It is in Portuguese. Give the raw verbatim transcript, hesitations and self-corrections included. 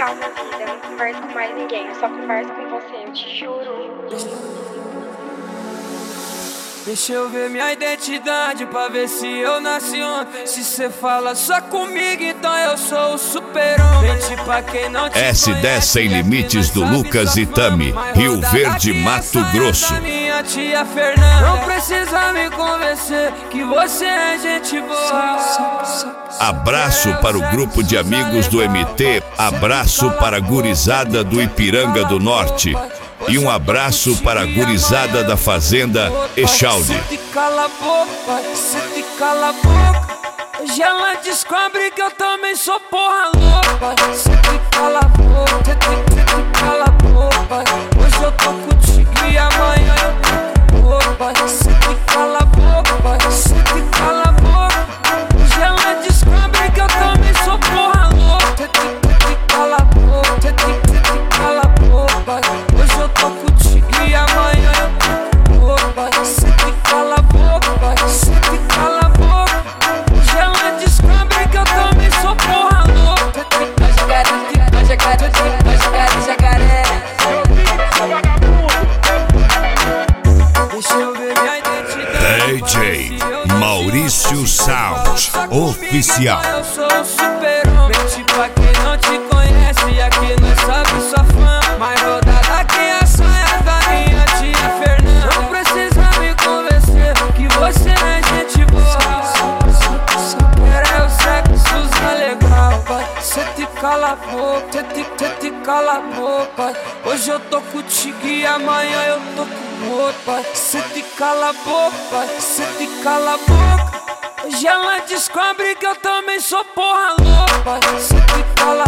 calma, vida. Eu não converso com mais ninguém. Eu só converso com você, eu te juro. Deixa eu ver minha identidade pra ver se eu nasci ontem. Se cê fala só comigo, então eu sou o super-homem. Mente pra quem não te S dez Sem Limites do Lucas e Tami, Rio Verde, Mato Grosso. Minha tia Fernanda, não precisa me convencer que você é gente boa. Abraço para o grupo de amigos do M T, abraço para a gurizada do Ipiranga do Norte. E um abraço para a gurizada da Fazenda Echalde. Cê te cala a boca, cê te cala a boca. Hoje ela descobre que eu também sou porra louca. Cê te cala a boca, cê te, cê te cala a boca. Hoje eu tô contigo e amanhã eu tô com roupa. Cê te cala a boca, cê te cala a boca. Hoje ela descobre que eu também sou porra louca. Cê te, cê te cala a boca, cê te, cê te cala a boca. Hoje eu tô contigo e amanhã eu tô com roupa. Cê te cala a boca, cê te cala a boca. Hoje ela descobre que eu também sou porra louca. Nós jacaré, nós jacaré, jacaré. Deixa eu ver minha identidade. D J Maurício Sound Oficial. Eu sou o super-homem. Mente pra quem não te conhece, aqui nós sabe sua fama. Mais rodada que a saia da minha tia Fernanda. Não precisa me convencer que você é gente boa. Era o sexo legal, pai. Cê te cala a boca, cê te, cê te cala a boca. Hoje eu tô contigo e amanhã eu tô com outro, pai. Cê te cala a boca, cê te cala a boca. Hoje ela descobre que eu também sou porra louca. Cê te cala